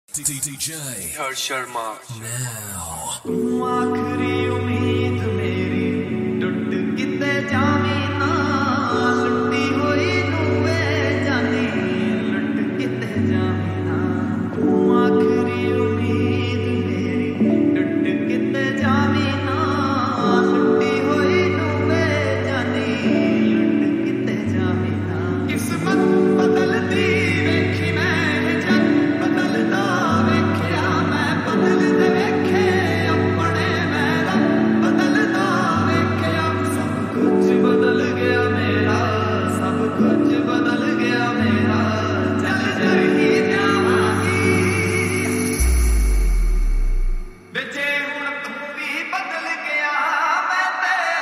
DJ Harsh Sharma now. ਤੂੰ ਆਖਰੀ ਉਮੀਦ ਮੇਰੀ ਟੁੱਟ ਕਿਤੇ ਜਾਵੇਂ ਨਾ ਲੁੱਟੀ ਹੋਈ ਨੂੰ ਵੇ ਜਾਨੀ ਲੁੱਟ ਕਿਤੇ ਜਾਵੇਂ ਨਾ ਤੂੰ ਆਖਰੀ ਉਮੀਦ ਮੇਰੀ ਟੁੱਟ ਕਿਤੇ ਜਾਵੇਂ ਨਾ ਲੁੱਟੀ ਹੋਈ ਨੂੰ ਵੇ ਜਾਨੀ ਲੁੱਟ ਕਿਤੇ ਜਾਵੇਂ ਨਾ ਕਿਸਮਤ ਬਦਲਦੀ ਵੇਖੀ ਮੈਂ ਜਗ ਬਦਲਦਾ ਵੇਖਿਆ ਮੈਂ ਬਦਲਦੇ ਵੇਖੇ ਆਪਣੇ ਮੇਰਾ ਬਦਲਦਾ ਵੇਖਿਆ ਸਭ ਕੁਝ ਬਦਲ ਗਿਆ ਮੇਰਾ ਸਭ ਕੁਝ ਬਦਲ ਗਿਆ ਮੇਰਾ ਚੱਲ ਰਹੀ ਜਾਵਾਂਗੀ ਵਿੱਚੇ ਹੁਣ ਤੂੰ ਵੀ ਬਦਲ ਗਿਆ ਮੈਂ ਤੇ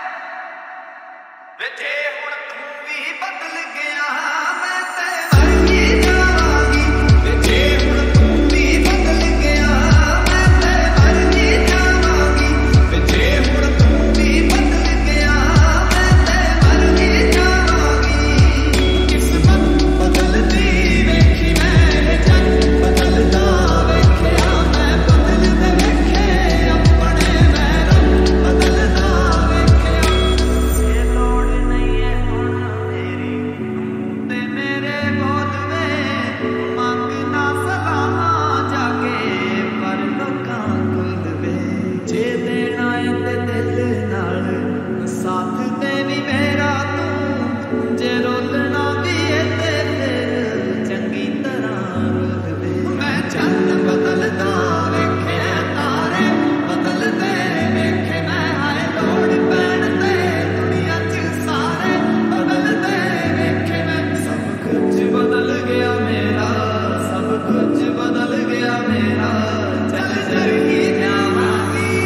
ਵਿੱਚੇ ਹੁਣ ਤੂੰ ਵੀ ਬਦਲ ਗਿਆ ਮੈਂ ਤੇ ਵਰਗੀ ਜਾਵਾਂਗੀ ਵਿੱਚੇ ਹੁਣ ਤੂੰ ਵੀ ਬਦਲ ਗਿਆ ਮੈਂ ਤੇ ਵਰਗੀ ਜਾਵਾਂਗੀ ਵਿੱਚੇ ਹੁਣ ਤੂੰ ਵੀ ਬਦਲ ਗਿਆ ਮੈਂ ਤੇ ਵਰਗੀ ਜਾਵਾਂਗੀ ਕਿਸਮਤ ਬਦਲਦੀ ਵੇਖੀ ਮੈਂ ਜਗ ਬਦਲਦਾ ਵੇਖਿਆ ਮੈਂ ਬਦਲਦੇ ਵੇਖੇ ਆਪਣੇ ਮੇਰਾ ਬਦਲਦਾ ਵੇਖਿਆ ਇਹ ਲੋੜ ਨਹੀਂ ਹੈ ਹੁਣ ਮੇਰੀ ਤੂੰ ਤੇ ਮੇਰੇ ਬਹੁਤ ਵੇ ਮੰਗਣਾ ਸਲਾਹਾਂ ਜਾ ਕੇ ਪਰ ਲੋਕਾਂ ਕੋਲ ਵੇ ਜੇ ਦੇਣਾ ਏ ਤੇ ਦਿਲ ਨਾਲ ਸਾਥ ਤੇ ਵੀ ਮੇਰਾ ਤੂੰ ਜੇ ਰੋਲਣਾ ਵੀ ਏ ਤੇ ਫਿਰ ਚੰਗੀ ਤਰ੍ਹਾਂ ਰੋਲ ਵੇ ਮੈਂ ਚੰਨ ਬਦਲਦਾ ਵੇਖਿਆ ਤਾਰੇ ਬਦਲਦੇ ਵੇਖੇ ਮੈਂ ਹਾਏ ਲੋੜ ਪੈਣ ਤੇ ਦੁਨੀਆ 'ਚ ਸਾਰੇ ਬਦਲਦੇ ਵੇਖੇ ਮੈਂ ਸਭ ਕੁਝ ਬਦਲ ਗਿਆ ਮੇਰਾ ਸਭ ਕੁਝ ਬਦਲ ਗਿਆ ਮੇਰਾ ਚੱਲ ਰਹੀ ਜਾਵਾਂਗੀ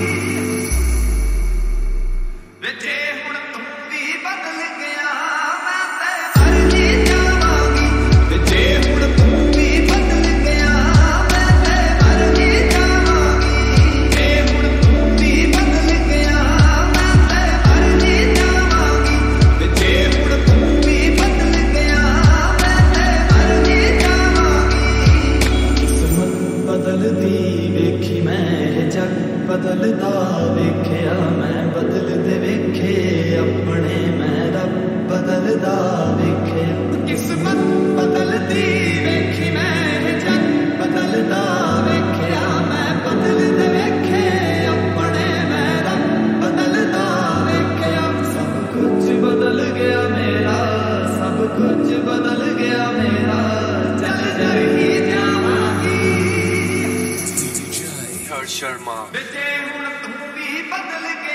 ਵਿੱਚੇ ਹੁਣ ਤੂੰ ਵੀ ਬਦਲ ਗਿਆ ਮੈਂ ਤੇ ਵਰਗੀ ਜਾਵਾਂਗੀ ਵਿੱਚੇ ਹੁਣ ਤੂੰ ਵੀ ਬਦਲ ਗਿਆ ਮੈਂ ਤੇ ਵਰਗੀ ਜਾਵਾਂਗੀ ਜੇ ਹੁਣ ਤੂੰ ਵੀ ਬਦਲ ਗਿਆ ਮੈਂ ਤੇ ਵਰਗੀ ਜਾਵਾਂਗੀ ਵਿੱਚੇ ਹੁਣ ਤੂੰ ਵੀ ਬਦਲ ਗਿਆ ਮੈਂ ਤੇ ਵਰਗੀ ਜਾਵਾਂਗੀ ਕਿਸਮਤ ਬਦਲਦੀ ਵੇਖੀ ਮੈਂ ਜਗ ਬਦਲਦਾ ਵੇਖਿਆ ਮੈਂ ਬਦਲਦੇ ਵੇਖੇ ਆਪਣੇ ਮੈਂ ਰੱਬ ਬਦਲਦਾ ਵੇਖਿਆ ਕਿਸਮਤ ਬਦਲਦੀ ਵੇਖੀ ਮੈਂ ਜਗ ਬਦਲਦਾ ਵੇਖਿਆ ਮੈਂ ਬਦਲਦੇ ਵੇਖੇ ਆਪਣੇ ਮੈਂ ਰੱਬ ਬਦਲਦਾ ਵੇਖਿਆ ਸਭ ਕੁਝ ਬਦਲ ਗਿਆ ਮੇਰਾ ਸਭ ਕੁਝ ਬਦਲ ਗਿਆ ਮੇਰਾ ਚੱਲ ਰਹੀ ਜਾਵਾਂਗੀ DJ Harsh Sharma ਵਿੱਚੇ ਹੁਣ ਤੂੰ ਵੀ ਬਦਲ